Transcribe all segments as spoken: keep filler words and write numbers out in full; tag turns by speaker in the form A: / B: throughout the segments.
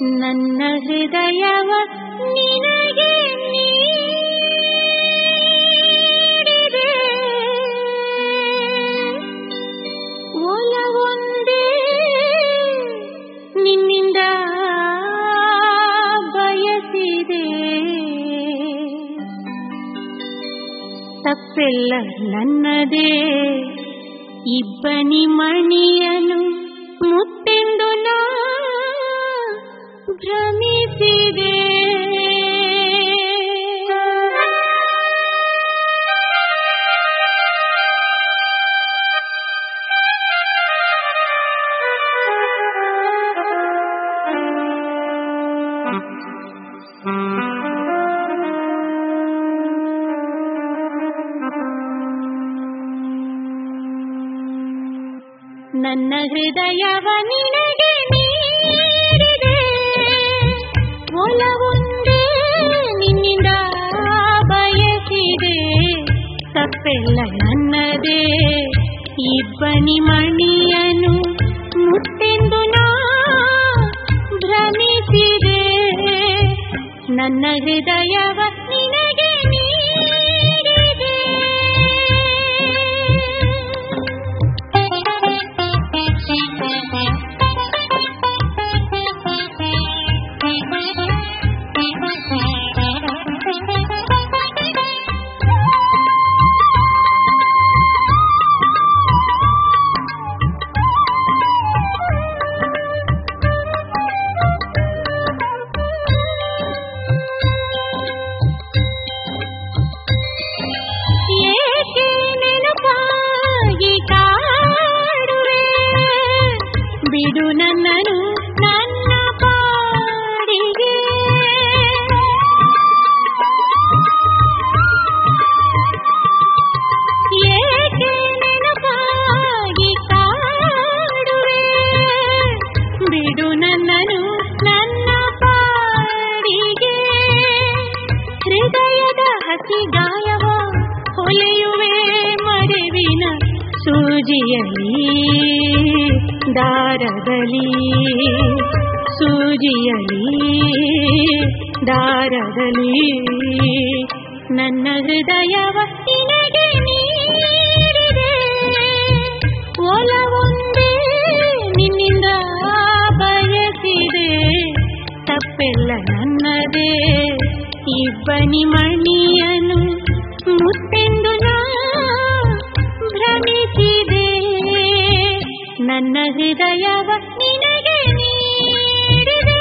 A: ನನ್ನ ಹೃದಯವ ನಿನಗೆ ನೀಡಿದೆ, ಒಲವೊಂದೇ ನಿನ್ನಿಂದ ಬಯಸಿದೆ. ತಪ್ಪೆಲ್ಲ ನನ್ನದೇ, ಇಬ್ಬನಿ ಮಣಿಯನು ಮುತ್ತೆಂದು ನಾ ಭ್ರಮಿಸಿದೆ. ನನ್ನ ಹೃದಯವ ನಿನಗೆ ನೀಡಿದೆ, ಒಲವೊಂದೇ ನಿನ್ನಿಂದ ಬಯಸಿದೆ. ತಪ್ಪೆಲ್ಲ ನನ್ನದೇ, ಇಬ್ಬನಿ ಮಣಿಯನು ಮುತ್ತೆಂದು ನಾ ಭ್ರಮಿಸಿದೆ. ನನ್ನ ಹೃದಯವ ನಿನಗೆ ನೀಡಿದೆ. ಬಿಡು ನನ್ನನು ನನ್ನ ಪಾಡಿಗೆ, ಏಕೆ ನೆನಪಾಗಿ ಕಾಡುವೆ. ಬಿಡು ನನ್ನನು ನನ್ನ ಪಾಡಿಗೆ, ಹೃದಯದ ಹಸಿ ಗಾಯವ ಹೊಲೆಯುವೆ ಮರೆವಿನ ಸೂಜಿಯಲ್ಲಿ, ದಾರದಲ್ಲಿ ಸೂಜಿಯಲಿ ದಾರದಲ್ಲಿ. ನನ್ನ ಹೃದಯವ ನಿನಗೆ ನೀಡಿದೆ, ಒಲವೊಂದೇ ನಿನ್ನಿಂದ ಬಯಸಿದೆ. ತಪ್ಪೆಲ್ಲ ನನ್ನದೇ, ಇಬ್ಬನಿ ಮಣಿಯನು ಮುತ್ತೆಂದು ನಾ ಭ್ರಮಿಸಿದೆ. ನನ್ನ ಹೃದಯವ ನಿನಗೆ ನೀಡಿದೆ.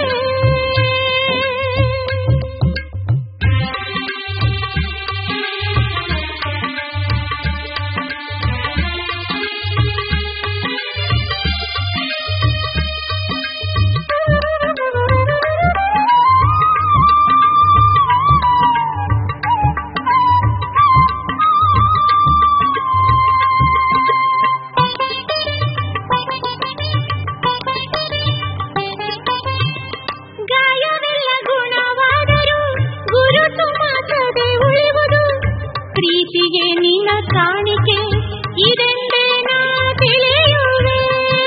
A: ಪ್ರೀತಿಗೆ ನಿನ್ನ ಕಾಣಿಕೆ ಇದೆಂದೇ ನಾ ತಿಳಿಯುವೆ.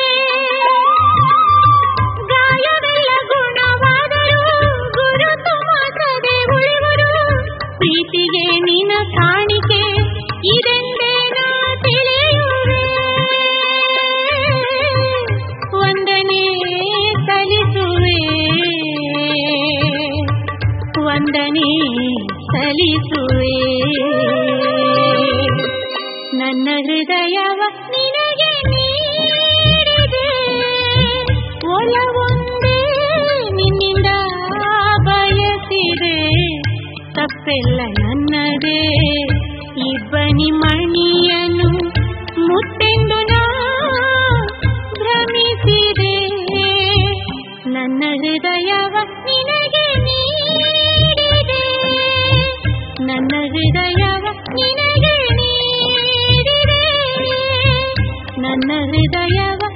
A: ಗಾಯವೆಲ್ಲ ಗುಣವಾದರೂ ಗುರುತು ಮಾತ್ರದೆ ಉಳಿವರು. ಪ್ರೀತಿಗೆ ನಿನ್ನ ಕಾಣಿಕೆ ಇದೆಂದೇ ನಾ ತಿಳಿಯುವೆ. ವಂದನೆ ಸಲ್ಲಿಸುವೆ, ವಂದನೆ ಸಲ್ಲಿಸುವೆ. ನನ್ನ ಹೃದಯವ ನಿನಗೆ ನೀಡಿದೆ, ಒಲವೊಂದೇ ನಿನ್ನಿಂದ ಬಯಸಿದೆ. ತಪ್ಪೆಲ್ಲ ನನ್ನದೇ, ಇಬ್ಬನಿ ಮಣಿಯನು ಮುತ್ತೆಂದು ನಾ ಭ್ರಮಿಸಿದೆ. ನನ್ನ ಹೃದಯವ ನಿನಗೆ ನೀಡಿದೆ, ನನ್ನ ಹೃದಯವ ನಿನಗೆ ನೀಡಿದೆ, ನನ್ನ ಹೃದಯವ